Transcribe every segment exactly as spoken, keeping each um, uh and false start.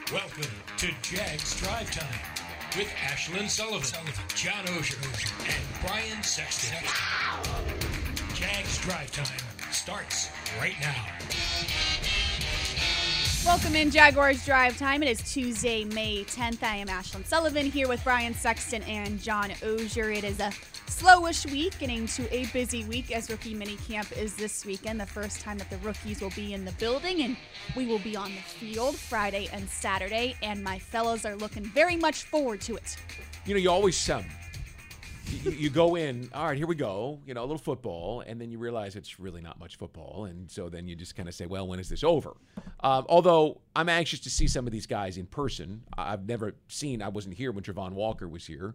Welcome to Jags Drive Time with Ashlyn Sullivan, John Oehser, and Brian Sexton. Jags Drive Time starts right now. Welcome in Jaguars Drive Time. It is Tuesday, May tenth. I am Ashlyn Sullivan here with Brian Sexton and John Oehser. It is a slowish week, getting to a busy week as rookie minicamp is this weekend, the first time that the rookies will be in the building, and we will be on the field Friday and Saturday, and my fellows are looking very much forward to it. You know, you always um, you, you go in, all right, here we go, you know, a little football, and then you realize it's really not much football, and so then you just kind of say, well, when is this over? Um, although I'm anxious to see some of these guys in person. I've never seen, I wasn't here when Travon Walker was here.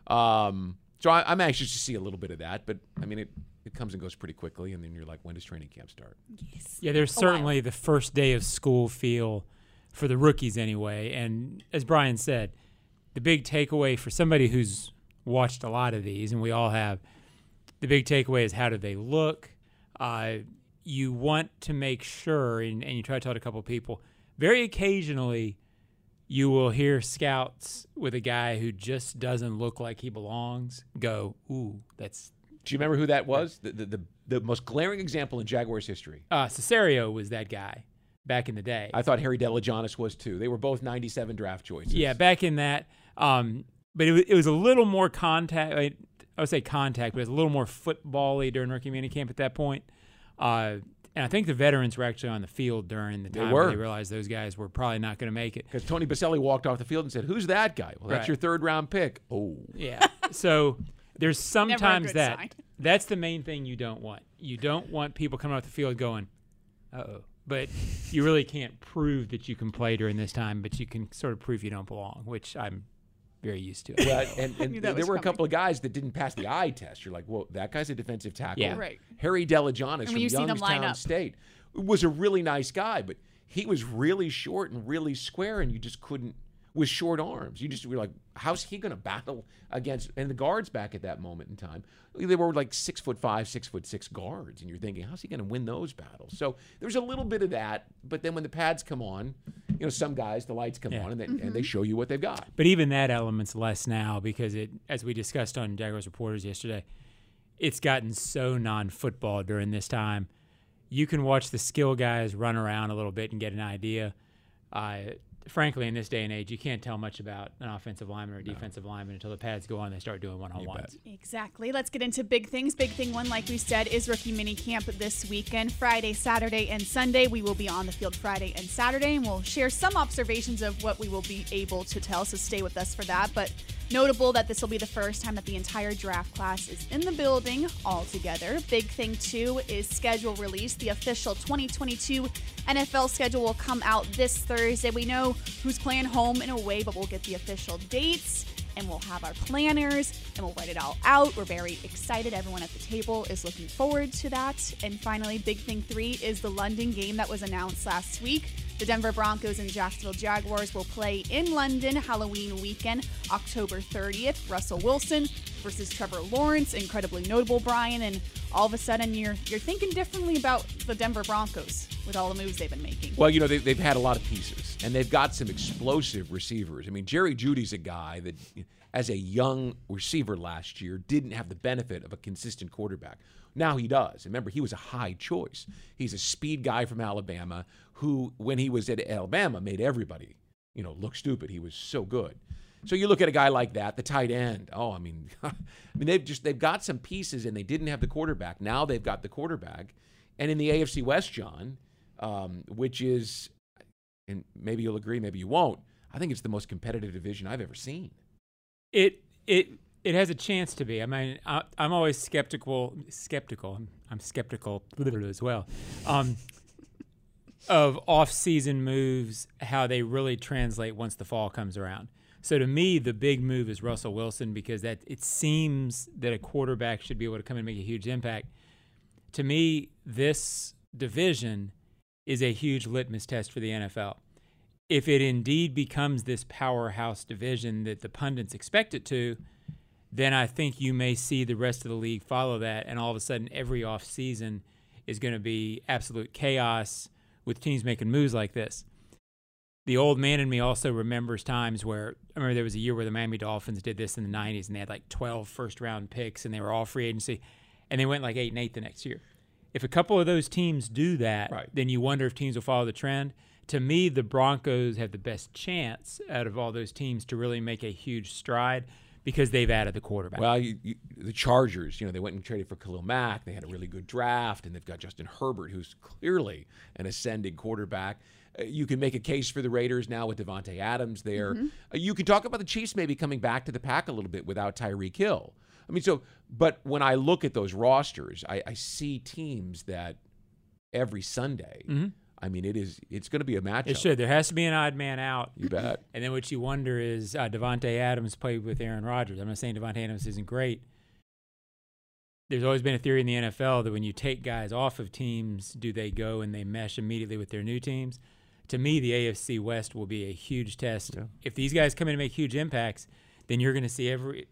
Um, so I, I'm anxious to see a little bit of that, but I mean, it, it comes and goes pretty quickly, and then you're like, when does training camp start? Yes. Yeah, there's certainly the first day of school feel for the rookies anyway. And as Brian said, the big takeaway for somebody who's watched a lot of these, and we all have, the big takeaway is how do they look? Uh, you want to make sure, and, and you try to tell it to a couple of people, very occasionally you will hear scouts with a guy who just doesn't look like he belongs go, ooh, that's... Do you remember who that was? The the, the, the most glaring example in Jaguars history. Uh, Cesario was that guy back in the day. I thought Harry Delagianis was too. They were both ninety-seven draft choices. Yeah, back in that. Um, but it was, it was a little more contact. I would say contact, but it was a little more football-y during rookie minicamp at that point. Uh, and I think the veterans were actually on the field during the time they were. where they realized those guys were probably not going to make it. Because Tony Baselli walked off the field and said, who's that guy? Well, that's Right. your third-round pick. Oh. Yeah. So there's sometimes good that. sign. That's the main thing you don't want. You don't want people coming off the field going, uh-oh. But you really can't prove that you can play during this time, but you can sort of prove you don't belong, which I'm very used to. Well, and, and knew there that was were a coming. couple of guys that didn't pass the eye test. You're like, well, that guy's a defensive tackle. Yeah. Right. Harry Delagianis from you've seen him line Youngstown up. State was a really nice guy, but he was really short and really square, and you just couldn't, with short arms. You just were like, how's he going to battle against, and the guards back at that moment in time, they were like six foot five, six foot six guards, and you're thinking, how's he going to win those battles? So there's a little bit of that, but then when the pads come on, you know, some guys, the lights come Yeah. on, and they, Mm-hmm. and they show you what they've got. But even that element's less now because it, as we discussed on Jaguars Reporters yesterday, it's gotten so non-football during this time. You can watch the skill guys run around a little bit and get an idea. Uh, frankly, in this day and age, you can't tell much about an offensive lineman or a defensive lineman until the pads go on and they start doing one-on-ones. Exactly. Let's get into big things. Big thing one, like we said, is rookie minicamp this weekend, Friday, Saturday, and Sunday. We will be on the field Friday and Saturday, and we'll share some observations of what we will be able to tell, so stay with us for that. But notable that this will be the first time that the entire draft class is in the building all together. Big thing, too, is schedule release. The official twenty twenty-two N F L schedule will come out this Thursday. We know who's playing home and away, but we'll get the official dates, and we'll have our planners, and we'll write it all out. We're very excited. Everyone at the table is looking forward to that. And finally, big thing three is the London game that was announced last week. The Denver Broncos and Jacksonville Jaguars will play in London Halloween weekend, October thirtieth. Russell Wilson versus Trevor Lawrence, incredibly notable, Brian. And all of a sudden, you're you're thinking differently about the Denver Broncos with all the moves they've been making. Well, you know, they, they've had a lot of pieces, and they've got some explosive receivers. I mean, Jerry Jeudy's a guy that, as a young receiver last year, didn't have the benefit of a consistent quarterback. Now he does. Remember, he was a high choice. He's a speed guy from Alabama who, when he was at Alabama, made everybody, you know, look stupid. He was so good. So you look at a guy like that, the tight end. Oh, I mean, I mean they've just they've got some pieces, and they didn't have the quarterback. Now they've got the quarterback. And in the A F C West, John, um, which is, and maybe you'll agree, maybe you won't, I think it's the most competitive division I've ever seen. It it it has a chance to be. I mean, I, I'm always skeptical. Skeptical. I'm, I'm skeptical as well. Um, of off-season moves, how they really translate once the fall comes around. So to me, the big move is Russell Wilson because that it seems that a quarterback should be able to come and make a huge impact. To me, this division is a huge litmus test for the N F L. If it indeed becomes this powerhouse division that the pundits expect it to, then I think you may see the rest of the league follow that, and all of a sudden every offseason is going to be absolute chaos with teams making moves like this. the old man in me also remembers times where I remember there was a year where the Miami Dolphins did this in the nineties, and they had like twelve first-round picks, and they were all free agency, and they went like eight and eight the next year. If a couple of those teams do that, Right. then you wonder if teams will follow the trend. To me, the Broncos have the best chance out of all those teams to really make a huge stride because they've added the quarterback. Well, you, you, the Chargers, you know, they went and traded for Khalil Mack. They had a really good draft, and they've got Justin Herbert, who's clearly an ascending quarterback. Uh, you can make a case for the Raiders now with Devontae Adams there. Mm-hmm. Uh, you can talk about the Chiefs maybe coming back to the pack a little bit without Tyreek Hill. I mean, so, but when I look at those rosters, I, I see teams that every Sunday, Mm-hmm. I mean, it is, it's going to be a matchup. It should. There has to be an odd man out. You bet. And then what you wonder is uh, Devontae Adams played with Aaron Rodgers. I'm not saying Devontae Adams isn't great. There's always been a theory in the N F L that when you take guys off of teams, do they go and they mesh immediately with their new teams? To me, the A F C West will be a huge test. Yeah. If these guys come in and make huge impacts, then you're going to see every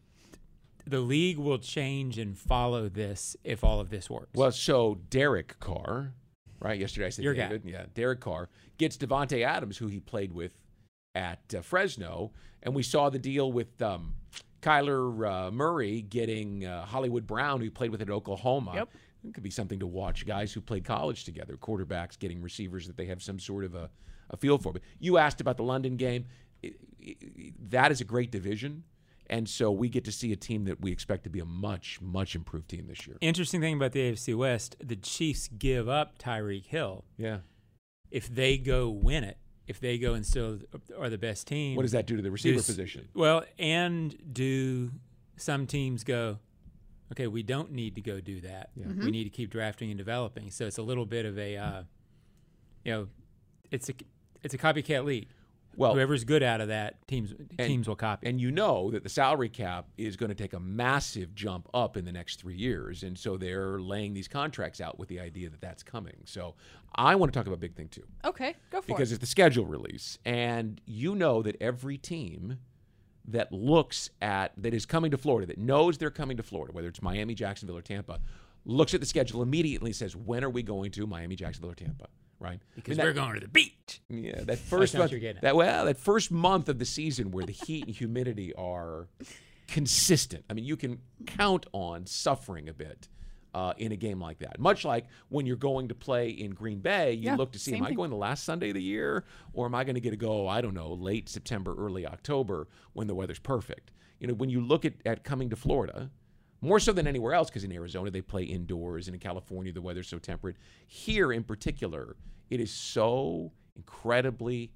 – the league will change and follow this if all of this works. Well, so Derek Carr, right? Yesterday I said Your guy. David. Yeah, Derek Carr gets Devontae Adams, who he played with at uh, Fresno, and we saw the deal with um, Kyler uh, Murray getting uh, Hollywood Brown, who he played with at Oklahoma. Yep. It could be something to watch. Guys who played college together, quarterbacks getting receivers that they have some sort of a, a feel for. But you asked about the London game. It, it, that is a great division. And so we get to see a team that we expect to be a much, much improved team this year. Interesting thing about the A F C West, the Chiefs give up Tyreek Hill. Yeah. If they go win it, if they go and still are the best team. What does that do to the receiver do s- position? Well, and do some teams go, okay, we don't need to go do that. Mm-hmm. We need to keep drafting and developing. So it's a little bit of a, uh, you know, it's a it's a copycat league. Well, Whoever's good out of that, teams teams will copy. and you know that the salary cap is going to take a massive jump up in the next three years. And so they're laying these contracts out with the idea that that's coming. So I want to talk about a big thing, too, Okay, go for because it. it's the schedule release. And you know that every team that looks at, that is coming to Florida, that knows they're coming to Florida, whether it's Miami, Jacksonville, or Tampa, looks at the schedule immediately and says, when are we going to Miami, Jacksonville, or Tampa? Right? because I mean, we're going to the beach. Yeah, that first not what month, you're getting at. that well, that first month of the season where the heat and humidity are consistent. I mean, you can count on suffering a bit uh, in a game like that. Much like when you're going to play in Green Bay, you Yeah, look to see, same am I thing. going the last Sunday of the year, or am I going to get to go? I don't know, late September, early October when the weather's perfect. You know, when you look at at coming to Florida. More so than anywhere else, because in Arizona they play indoors, and in California the weather's so temperate. Here in particular, it is so incredibly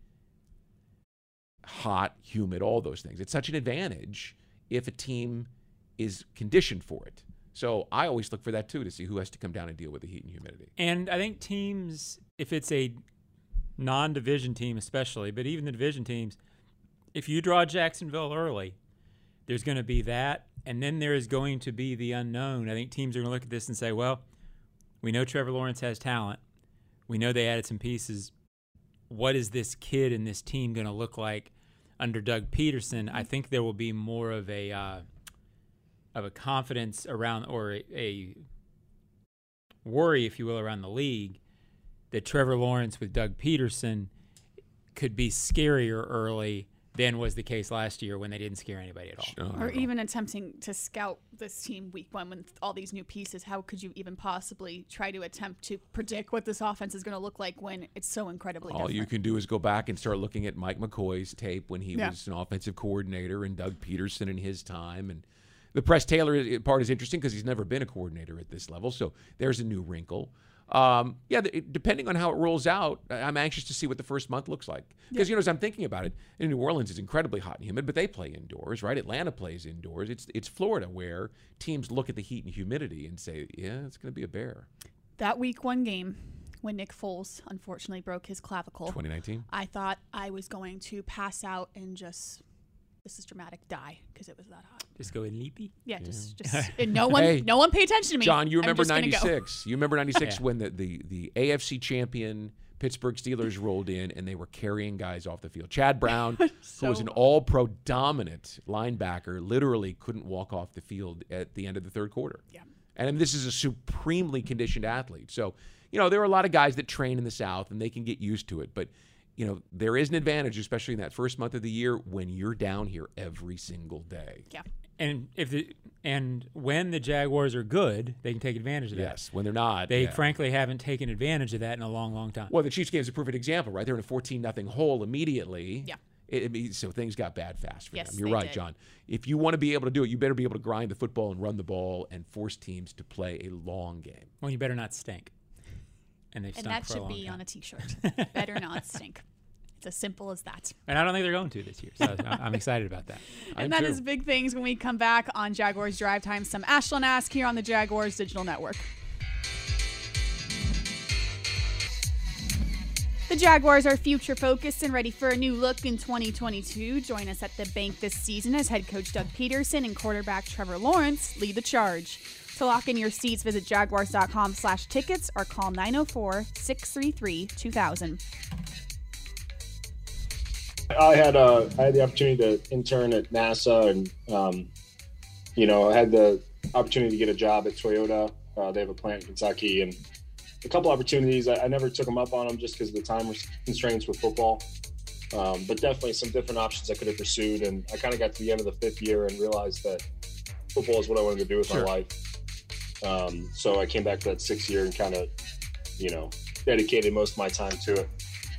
hot, humid, all those things. It's such an advantage if a team is conditioned for it. So I always look for that too, to see who has to come down and deal with the heat and humidity. And I think teams, if it's a non-division team especially, but even the division teams, if you draw Jacksonville early, there's going to be that, and then there is going to be the unknown. I think teams are going to look at this and say, well, we know Trevor Lawrence has talent. We know they added some pieces. What is this kid and this team going to look like under Doug Peterson? I think there will be more of a uh, of a confidence around, or a, a worry, if you will, around the league that Trevor Lawrence with Doug Peterson could be scarier early than was the case last year when they didn't scare anybody at all. No, not Or at all. even attempting to scout this team week one with all these new pieces. How could you even possibly try to attempt to predict what this offense is going to look like when it's so incredibly All different? you can do is go back and start looking at Mike McCoy's tape when he Yeah. was an offensive coordinator, and Doug Peterson in his time. And the Press Taylor part is interesting because he's never been a coordinator at this level. So there's a new wrinkle. Um, yeah, the, it- depending on how it rolls out, I- I'm anxious to see what the first month looks like. Because, you know, as I'm thinking about it, in New Orleans it's incredibly hot and humid, but they play indoors, right? Atlanta plays indoors. It's it's Florida where teams look at the heat and humidity and say, yeah, it's going to be a bear. That week one game when Nick Foles unfortunately broke his clavicle, twenty nineteen? I thought I was going to pass out and just, this is dramatic, die because it was that hot. Just go in leapy. Yeah, just, just and no one, Hey, no one pay attention to me. John, you I'm remember just gonna go. ninety-six. You remember ninety-six Yeah. when the, the, the A F C champion Pittsburgh Steelers rolled in and they were carrying guys off the field. Chad Brown, who was an So- all-pro dominant linebacker, literally couldn't walk off the field at the end of the third quarter. Yeah. And this is a supremely conditioned athlete. So, you know, there are a lot of guys that train in the South and they can get used to it. But you know, there is an advantage, especially in that first month of the year when you're down here every single day. Yeah. And if the and when the Jaguars are good, they can take advantage of that. Yes, when they're not. They yeah. frankly haven't taken advantage of that in a long, long time. Well, the Chiefs game is a perfect example, right? They're in a fourteen nothing hole immediately. Yeah. It, it means, so things got bad fast for Yes, them. You're they right, did. John. If you want to be able to do it, you better be able to grind the football and run the ball and force teams to play a long game. Well, you better not stink. And they've And stunk that for a should long be time. on a T-shirt. Better not stink. It's as simple as that. And I don't think they're going to this year. So I- I'm excited about that. I'm And that too. is big things when we come back on Jaguars Drive Time. Some Ashlyn Ask here on the Jaguars Digital Network. The Jaguars are future focused and ready for a new look in twenty twenty-two. Join us at the bank this season as head coach Doug Peterson and quarterback Trevor Lawrence lead the charge. To lock in your seats, visit jaguars.com slash tickets or call nine oh four, six three three, two thousand. I had uh, I had the opportunity to intern at NASA, and um, you know, I had the opportunity to get a job at Toyota. Uh, they have a plant in Kentucky, and a couple opportunities. I, I never took them up on them just because of the time constraints with football. Um, but definitely some different options I could have pursued, and I kind of got to the end of the fifth year and realized that football is what I wanted to do with Sure. my life. Um, so I came back to that sixth year and kind of, you know, dedicated most of my time to it.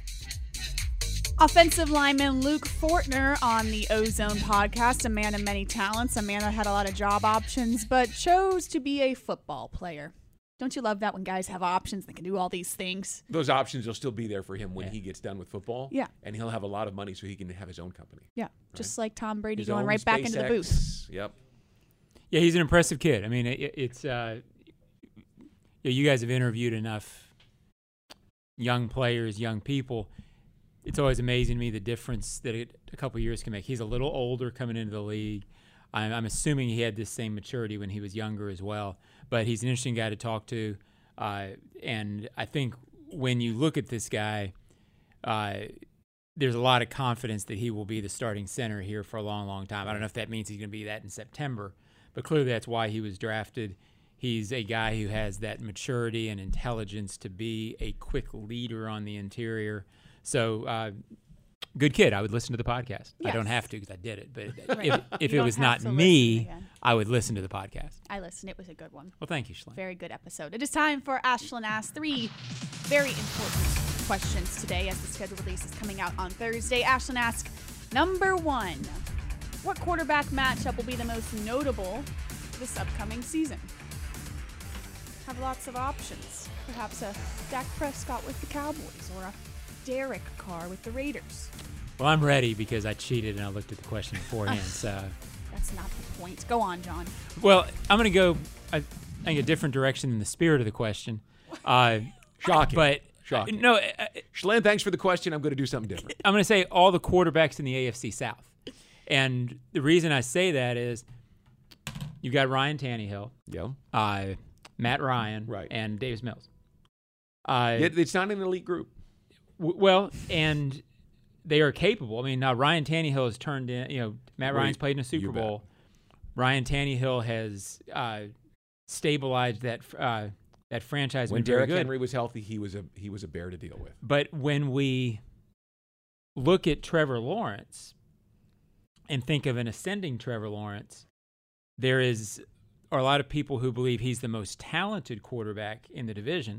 Offensive lineman Luke Fortner on the Ozone podcast, a man of many talents, a man that had a lot of job options, but chose to be a football player. Don't you love that when guys have options and can do all these things? Those options will still be there for him when Yeah. he gets done with football. Yeah. And he'll have a lot of money so he can have his own company. Yeah, just like Tom Brady His going own right back into the booth. SpaceX. Yep. Yeah, he's an impressive kid. I mean, it, it's uh, yeah, you guys have interviewed enough young players, young people. It's always amazing to me the difference that it, a couple years can make. He's a little older coming into the league. I'm, I'm assuming he had this same maturity when he was younger as well. But he's an interesting guy to talk to. Uh, and I think when you look at this guy, uh, there's a lot of confidence that he will be the starting center here for a long, long time. I don't know if that means he's going to be that in September, but clearly that's why he was drafted. He's a guy who has that maturity and intelligence to be a quick leader on the interior. So, uh, good kid. I would listen to the podcast. I don't Yes. have to because I did it. But Right. if, if You it don't was have not to listen me, again. I would listen to the podcast. I listened. It was a good one. Well, thank you, Schlein. Very good episode. It is time for Ashlyn Ask. Three very important questions today as the schedule release is coming out on Thursday. Ashlyn Ask, number one, what quarterback matchup will be the most notable this upcoming season? Have lots of options. Perhaps a Dak Prescott with the Cowboys or a Derek Carr with the Raiders. Well, I'm ready because I cheated and I looked at the question beforehand. so, That's not the point. Go on, John. well, I'm going to go, I think, a different direction than the spirit of the question. Uh, Shocking. But Shocking. no, I, Schlen, thanks for the question. I'm going to do something different. I'm going to say all the quarterbacks in the A F C South. And the reason I say that is you've got Ryan Tannehill, Yeah. uh, Matt Ryan, Right. and Davis Mills. Uh, It, it's not an elite group. w- well, and they are capable. I mean, now Ryan Tannehill has turned in, you know, Matt Well, Ryan's played in a Super you bet. Bowl. Ryan Tannehill has uh, stabilized that uh, that franchise. When been very Derrick good. Henry was healthy, he was a he was a bear to deal with. But when we look at Trevor Lawrence and think of an ascending Trevor Lawrence, there is are a lot of people who believe he's the most talented quarterback in the division.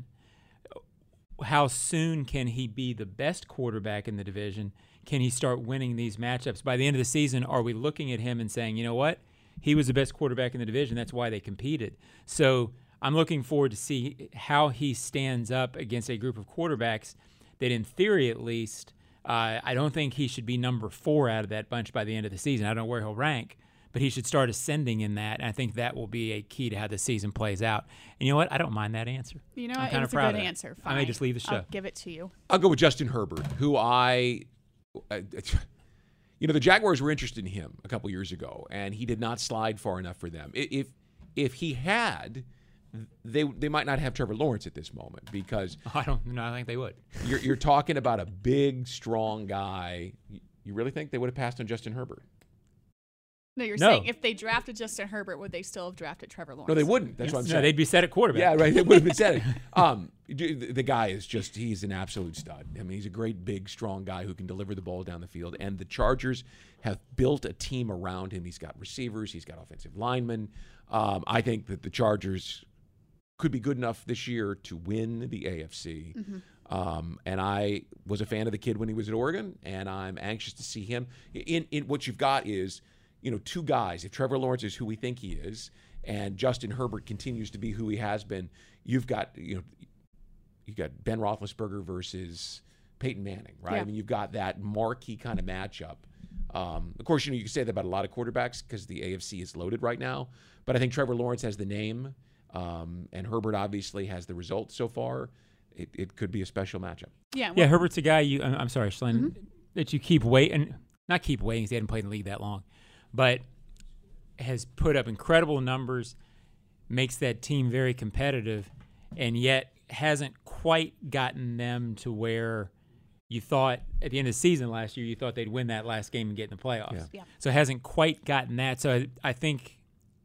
How soon can he be the best quarterback in the division? Can he start winning these matchups? By the end of the season, are we looking at him and saying, you know what? He was the best quarterback in the division. That's why they competed. So I'm looking forward to see how he stands up against a group of quarterbacks that, in theory at least, uh, I don't think he should be number four out of that bunch by the end of the season. I don't know where he'll rank, but he should start ascending in that. And I think that will be a key to how the season plays out. And you know what? I don't mind that answer. You know, I'm what? kinda It's a proud good of that. answer. I may Fine. just leave the show. I'll give it to you. I'll go with Justin Herbert, who I, uh, you know, the Jaguars were interested in him a couple years ago, and he did not slide far enough for them. I- If if he had, they they might not have Trevor Lawrence at this moment because I don't know. I think they would. you're you're talking about a big, strong guy. You really think they would have passed on Justin Herbert? No, you're No. saying if they drafted Justin Herbert, would they still have drafted Trevor Lawrence? No, they wouldn't. That's what I'm No, saying. they'd be set at quarterback. Yeah, right. They would have been setting. Um, the, the guy is just, he's an absolute stud. I mean, he's a great, big, strong guy who can deliver the ball down the field. And the Chargers have built a team around him. He's got receivers. He's got offensive linemen. Um, I think that the Chargers could be good enough this year to win the A F C. Mm-hmm. Um, and I was a fan of the kid when he was at Oregon, and I'm anxious to see him. In, in what you've got is, you know, two guys. If Trevor Lawrence is who we think he is, and Justin Herbert continues to be who he has been, you've got, you know, you got Ben Roethlisberger versus Peyton Manning, right? Yeah. I mean, you've got that marquee kind of matchup. Um, of course, you know, you can say that about a lot of quarterbacks because the A F C is loaded right now. But I think Trevor Lawrence has the name, um, and Herbert obviously has the results so far. It, it could be a special matchup. Yeah. Yeah, well- Herbert's a guy you. I'm I'm sorry, Shalane, Mm-hmm. that you keep waiting. Not keep waiting because he hadn't played in the league that long, but has put up incredible numbers, makes that team very competitive, and yet hasn't quite gotten them to where you thought at the end of the season last year you thought they'd win that last game and get in the playoffs. Yeah. Yeah. So hasn't quite gotten that. So I, I think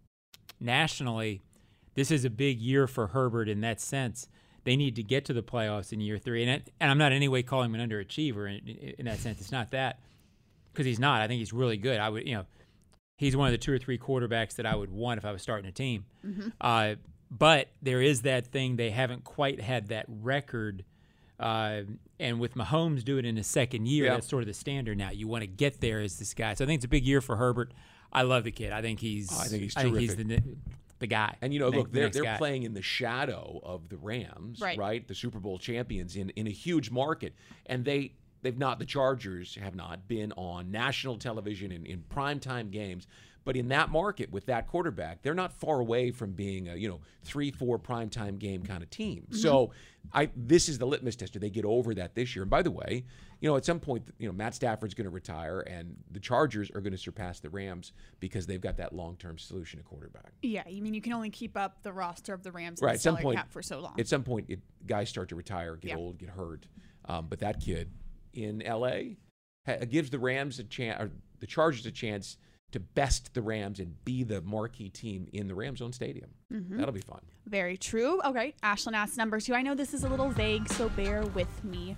nationally, this is a big year for Herbert in that sense. They need to get to the playoffs in year three. And, it, and I'm not in any way calling him an underachiever in, in, in that sense. It's not that, because he's not. I think he's really good. I would, you know, he's one of the two or three quarterbacks that I would want if I was starting a team. Mm-hmm. Uh, but there is that thing. They haven't quite had that record. Uh, and with Mahomes doing it in his second year, Yeah. that's sort of the standard now. You want to get there as this guy. So I think it's a big year for Herbert. I love the kid. I think he's. Oh, I think he's I think he's terrific. the, the guy. And, you know, the look, next- they're, the next they're guy. playing in the shadow of the Rams, Right. right? The Super Bowl champions in, in a huge market. And they, they've not, the Chargers have not been on national television in, in primetime games. But in that market with that quarterback, they're not far away from being a, you know, three, four primetime game kind of team. Mm-hmm. So I this is the litmus test. Do they get over that this year? And by the way, you know, at some point, you know, Matt Stafford's going to retire, and the Chargers are going to surpass the Rams because they've got that long-term solution at quarterback. Yeah, I mean, you can only keep up the roster of the Rams Right, and at the some salary point- cap for so long. At some point, it, guys start to retire, get Yeah. old, get hurt. Um, but that kid in L A ha- gives the Rams a chance, or the Chargers a chance to best the Rams and be the marquee team in the Rams own stadium. Mm-hmm. That'll be fun. Very true. Okay, Ashlyn asked number two. I know this is a little vague, so bear with me.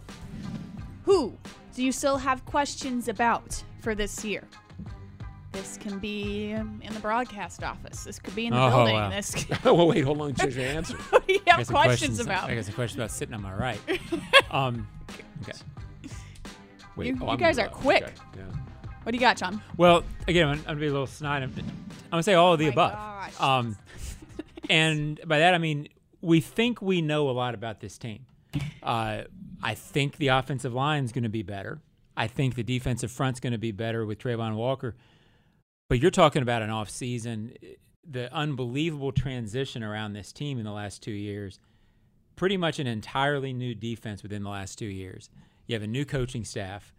Who do you still have questions about for this year? This can be um, in the broadcast office. This could be in the Oh, building. wow. This could, well, wait, hold on. Change your answer. you I have got some questions about. I got some questions about sitting on my right. um, okay. Wait, You- oh, you I'm guys gonna- are quick. okay, yeah. What do you got, John? Well, again, I'm, I'm gonna be a little snide. I'm, I'm gonna say all of the My above. gosh. Um, and by that I mean we think we know a lot about this team. Uh, I think the offensive line is going to be better. I think the defensive front's going to be better with Trayvon Walker. But you're talking about an offseason, the unbelievable transition around this team in the last two years, pretty much an entirely new defense within the last two years. You have a new coaching staff,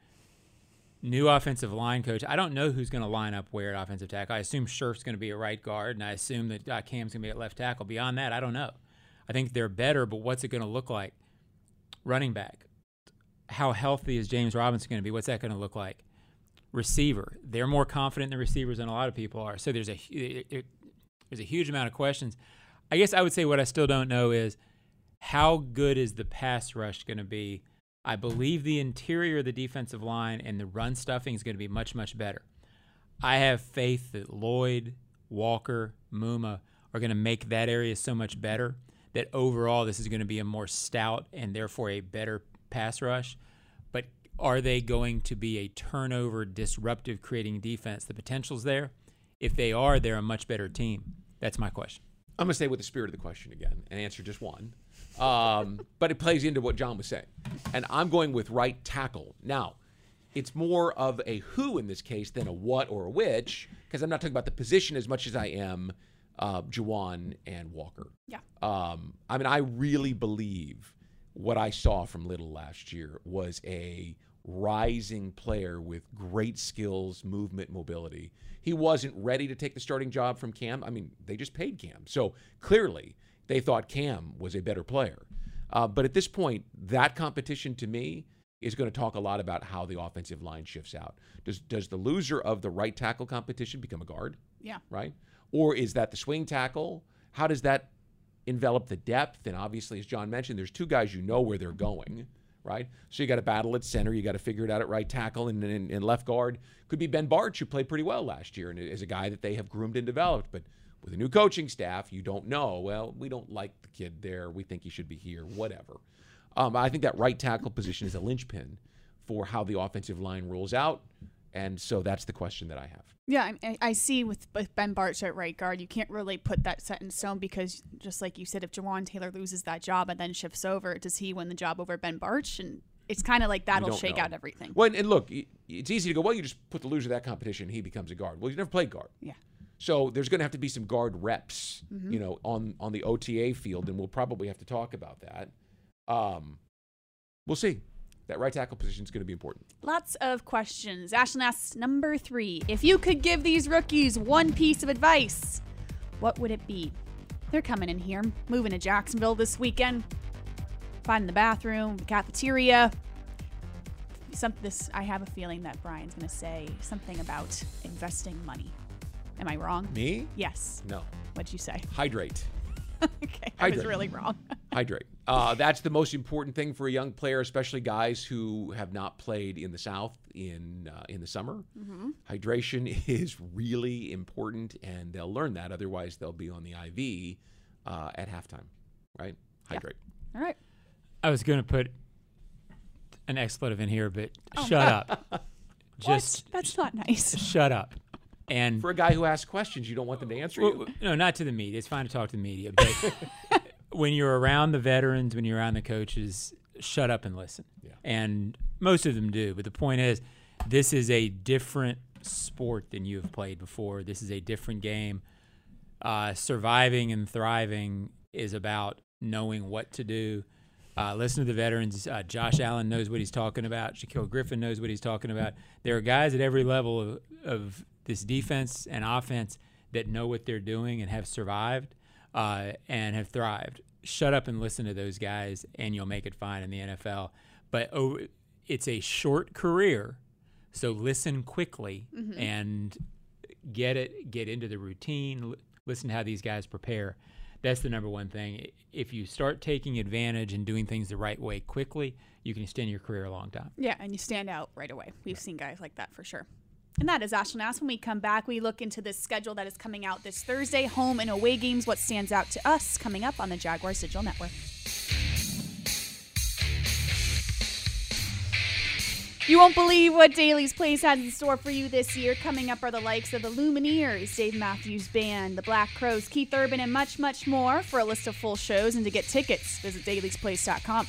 new offensive line coach. I don't know who's going to line up where at offensive tackle. I assume Scherf's going to be a right guard, and I assume that uh, Cam's going to be at left tackle. Beyond that, I don't know. I think they're better, but what's it going to look like? Running back. How healthy is James Robinson going to be? What's that going to look like? Receiver. They're more confident in the receivers than a lot of people are. So there's a it, it, there's a huge amount of questions. I guess I would say what I still don't know is how good is the pass rush going to be? I believe the interior of the defensive line and the run stuffing is going to be much, much better. I have faith that Lloyd, Walker, Muma are going to make that area so much better that overall this is going to be a more stout and therefore a better pass rush. But are they going to be a turnover, disruptive, creating defense? The potential's there. If they are, they're a much better team. That's my question. I'm going to stay with the spirit of the question again and answer just one. Um, but it plays into what John was saying. And I'm going with right tackle. Now, it's more of a who in this case than a what or a which, because I'm not talking about the position as much as I am uh, Juwan and Walker. Yeah. Um, I mean, I really believe what I saw from Little last year was a rising player with great skills, movement, mobility. He wasn't ready to take the starting job from Cam. I mean, they just paid Cam. So clearly they thought Cam was a better player. Uh, but at this point, that competition to me is going to talk a lot about how the offensive line shifts out. Does does the loser of the right tackle competition become a guard? Yeah. Right? Or is that the swing tackle? How does that envelop the depth? And obviously, as John mentioned, there's two guys you know where they're going, right? So you got to battle at center. You got to figure it out at right tackle. And, and, and left guard could be Ben Bartch, who played pretty well last year and is a guy that they have groomed and developed. But with a new coaching staff, you don't know. Well, we don't like the kid there. We think he should be here, whatever. Um, I think that right tackle position is a linchpin for how the offensive line rolls out. And so that's the question that I have. Yeah, I, I see with, with Ben Bartch at right guard, you can't really put that set in stone because, just like you said, if Jawan Taylor loses that job and then shifts over, does he win the job over Ben Bartch? And it's kind of like that'll shake know. out everything. Well, and, and look, it's easy to go, well, you just put the loser of that competition, he becomes a guard. Well, he's never played guard. Yeah. So there's going to have to be some guard reps, Mm-hmm. you know, on, on the O T A field, and we'll probably have to talk about that. Um, we'll see. That right tackle position is going to be important. Lots of questions. Ashlyn asks, number three, if you could give these rookies one piece of advice, what would it be? They're coming in here, moving to Jacksonville this weekend, finding the bathroom, the cafeteria. Some, this, I have a feeling that Brian's going to say something about investing money. Am I wrong? Me? Yes. No. What'd you say? Hydrate. Okay, I was Hydrate. really wrong. Hydrate. Uh, that's the most important thing for a young player, especially guys who have not played in the South in uh, in the summer. Mm-hmm. Hydration is really important, and they'll learn that. Otherwise, they'll be on the I V uh, at halftime, right? Hydrate. All right. I was going to put an expletive in here, but Oh. shut up. Just What? That's not nice. shut up. And For a guy who asks questions, you don't want them to answer you. Well, no, not to the media. It's fine to talk to the media, but when you're around the veterans, when you're around the coaches, shut up and listen. Yeah. And most of them do. But the point is, this is a different sport than you have played before. This is a different game. Uh, surviving and thriving is about knowing what to do. Uh, listen to the veterans. Uh, Josh Allen knows what he's talking about. Shaquille Griffin knows what he's talking about. There are guys at every level of, of this defense and offense that know what they're doing and have survived uh, and have thrived. Shut up and listen to those guys, and you'll make it fine in the N F L. But oh, it's a short career, so listen quickly Mm-hmm. and get it, get into the routine, l- listen to how these guys prepare. That's the number one thing. If you start taking advantage and doing things the right way quickly, you can extend your career a long time. Yeah, and you stand out right away. We've seen guys like that for sure. And that is Ashlyn Ask. When we come back, we look into this schedule that is coming out this Thursday, home and away games, what stands out to us coming up on the Jaguars Digital Network. You won't believe what Daly's Place has in store for you this year. Coming up are the likes of the Lumineers, Dave Matthews Band, the Black Crowes, Keith Urban, and much, much more. For a list of full shows and to get tickets, visit dailies place dot com.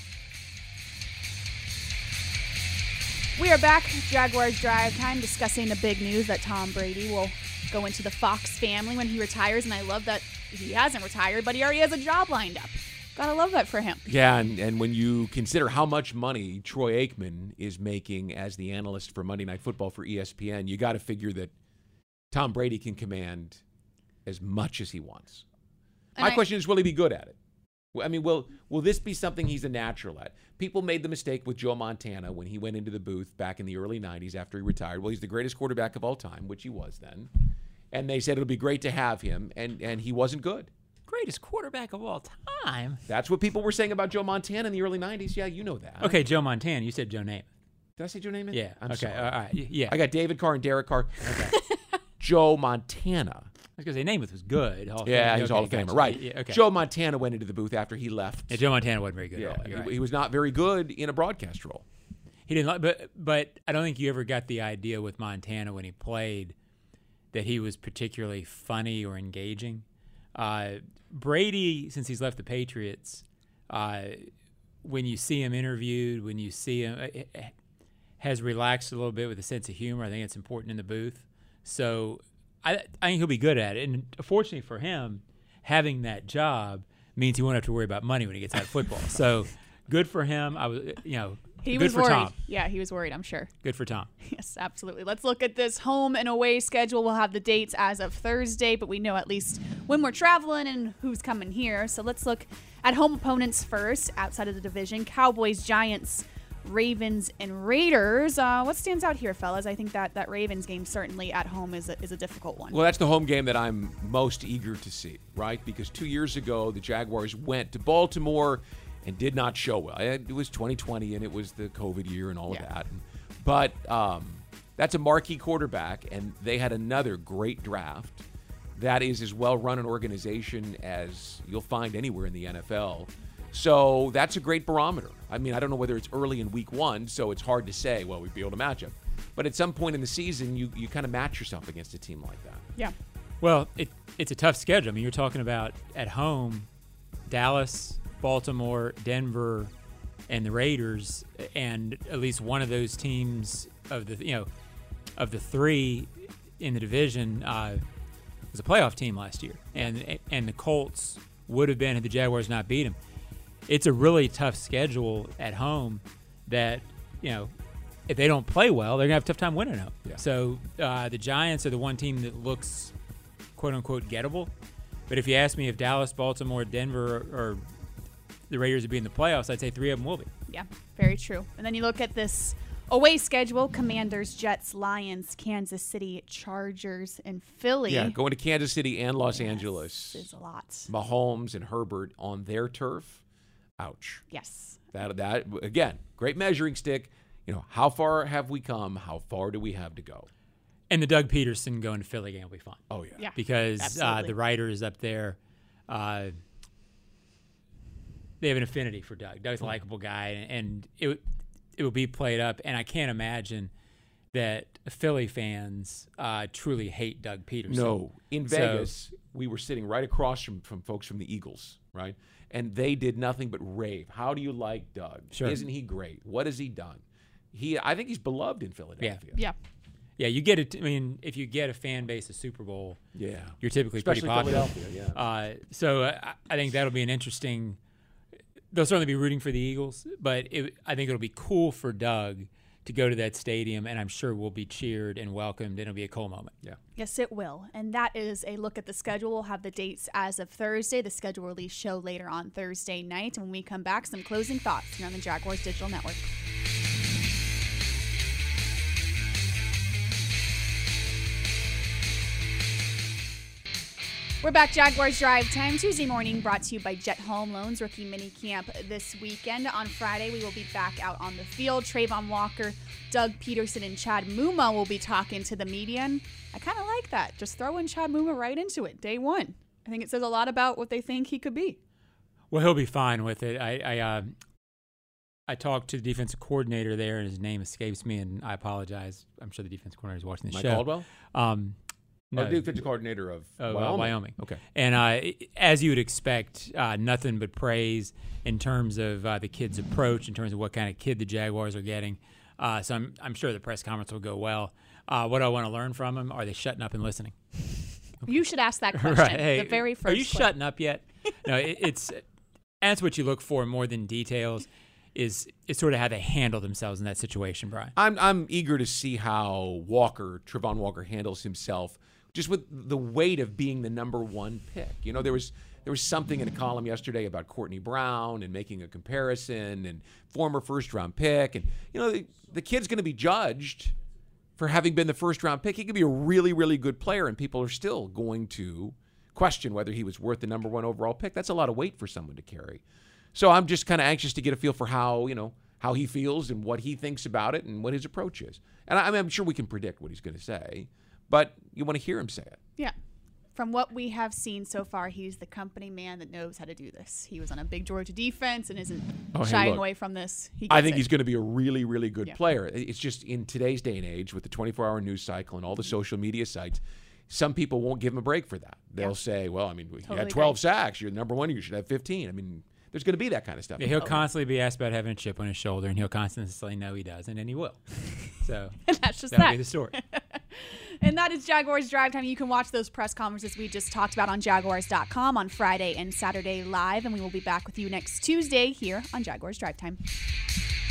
We are back, Jaguars Drive Time, discussing the big news that Tom Brady will go into the Fox family when he retires. And I love that he hasn't retired, but he already has a job lined up. Gotta love that for him. Yeah, and, and when you consider how much money Troy Aikman is making as the analyst for Monday Night Football for E S P N, you got to figure that Tom Brady can command as much as he wants. And My I- question is, will he be good at it? I mean, will will this be something he's a natural at? People made the mistake with Joe Montana when he went into the booth back in the early nineties after he retired. Well, he's the greatest quarterback of all time, which he was then. And they said it'll be great to have him, and, and he wasn't good. Greatest quarterback of all time. That's what people were saying about Joe Montana in the early nineties. Yeah, you know that. Okay, Joe Montana. You said Joe Namath. Did I say Joe Namath? Yeah. I'm okay. sorry. All right. y- Yeah. I got David Carr and Derek Carr. Joe Montana. I was going to say Namath was good. Hall of Yeah, Fame. he was Okay, Hall of Famer. gotcha. Right. Yeah, okay. Joe Montana went into the booth after he left. Yeah, Joe Montana wasn't very good Yeah, at all. You're he, right. he was not very good in a broadcast role. He didn't like, but but I don't think you ever got the idea with Montana when he played that he was particularly funny or engaging. Uh, Brady, since he's left the Patriots, uh, when you see him interviewed, when you see him, uh, has relaxed a little bit with a sense of humor. I think it's important in the booth. So I, I think he'll be good at it. And fortunately for him, having that job means he won't have to worry about money when he gets out of football. So good for him. I was, you know, He good was for worried. Tom. Yeah, he was worried, I'm sure. Good for Tom. Yes, absolutely. Let's look at this home and away schedule. We'll have the dates as of Thursday, but we know at least when we're traveling and who's coming here. So let's look at home opponents first outside of the division. Cowboys, Giants, Ravens and Raiders. Uh, what stands out here, fellas? I think that that Ravens game certainly at home is a, is a difficult one. Well, that's the home game that I'm most eager to see, right? Because two years ago, the Jaguars went to Baltimore and did not show well. It was twenty twenty, and it was the COVID year and all Yeah. of that. But um, that's a marquee quarterback, and they had another great draft that is as well-run an organization as you'll find anywhere in the N F L. So that's a great barometer. I mean, I don't know whether it's early in week one, so it's hard to say, well, we'd be able to match them. But at some point in the season, you, you kind of match yourself against a team like that. Yeah. Well, it, it's a tough schedule. I mean, you're talking about at home, Dallas, Baltimore, Denver, and the Raiders, and at least one of those teams of the you know of the three in the division uh, was a playoff team last year, and and the Colts would have been had the Jaguars not beat them. It's a really tough schedule at home that, you know, if they don't play well, they're going to have a tough time winning out. Yeah. So uh, the Giants are the one team that looks, quote-unquote, gettable. But if you ask me if Dallas, Baltimore, Denver, or, or the Raiders would be in the playoffs, I'd say three of them will be. Yeah, very true. And then you look at this away schedule: Commanders, Jets, Lions, Kansas City, Chargers, and Philly. Yeah, going to Kansas City and Los Yes, Angeles. is a lot. Mahomes and Herbert on their turf. Ouch. Yes. That that again, great measuring stick. You know, how far have we come? How far do we have to go? And the Doug Peterson going to Philly game will be fun. Oh yeah. Yeah. Because uh, Absolutely. the writers up there, uh, they have an affinity for Doug. Doug's a likable guy, and it it will be played up. And I can't imagine that Philly fans uh, truly hate Doug Peterson. No, in So- Vegas, we were sitting right across from, from folks from the Eagles, right? And they did nothing but rave. How do you like Doug? Sure. Isn't he great? What has he done? He, I think he's beloved in Philadelphia. Yeah. Yeah, you get it. I mean, if you get a fan base of Super Bowl, Yeah. you're typically Especially pretty popular. Philadelphia, yeah. Uh, so uh, I I think that'll be an interesting. They'll certainly be rooting for the Eagles, but it, I think it'll be cool for Doug to go to that stadium, and I'm sure we'll be cheered and welcomed, and it'll be a cool moment. Yeah. Yes, it will. And that is a look at the schedule. We'll have the dates as of Thursday. The schedule release show later on Thursday night. And when we come back, some closing thoughts here on the Jaguars Digital Network. We're back, Jaguars Drive Time, Tuesday morning, brought to you by Jet Home Loans, rookie mini camp this weekend. On Friday, we will be back out on the field. Trayvon Walker, Doug Peterson, and Chad Muma will be talking to the media. And I kind of like that. Just throwing Chad Muma right into it, day one. I think it says a lot about what they think he could be. Well, he'll be fine with it. I I, uh, I talked to the defensive coordinator there, and his name escapes me, and I apologize. I'm sure the defensive coordinator is watching the Mike show. Caldwell? Um, No. no, Or defensive coordinator of uh, Wyoming. Wyoming. Okay. And uh, as you would expect, uh, nothing but praise in terms of uh, the kid's approach, in terms of what kind of kid the Jaguars are getting. Uh, so I'm, I'm sure the press conference will go well. Uh, what do I want to learn from him? Are they shutting up and listening? You should ask that question. Right. Hey, the very first are you question. shutting up yet? No, it, it's that's what you look for more than details. Is is sort of how they handle themselves in that situation, Brian. I'm I'm eager to see how Walker, Trayvon Walker, handles himself, just with the weight of being the number one pick. You know, there was there was something in a column yesterday about Courtney Brown and making a comparison and former first round pick, and you know the, the kid's going to be judged for having been the first round pick. He could be a really really good player, and people are still going to question whether he was worth the number one overall pick. That's a lot of weight for someone to carry. So I'm just kind of anxious to get a feel for how, you know, how he feels and what he thinks about it and what his approach is. And I, I mean, I'm sure we can predict what he's going to say, but you want to hear him say it. Yeah. From what we have seen so far, he's the company man that knows how to do this. He was on a big Georgia defense and isn't Oh, hey, shying look. away from this. He I gets think it. he's going to be a really, really good Yeah. player. It's just in today's day and age with the twenty-four hour news cycle and all the social media sites, some people won't give him a break for that. They'll Yeah. say, well, I mean, you Totally had twelve agree. sacks. You're number one. You should have fifteen. I mean, there's going to be that kind of stuff. Yeah, he'll constantly be asked about having a chip on his shoulder, and he'll constantly say no, he doesn't, and he will. So And that's just that'll that. be the story. And that is Jaguars Drive Time. You can watch those press conferences we just talked about on Jaguars dot com on Friday and Saturday live. And we will be back with you next Tuesday here on Jaguars Drive Time.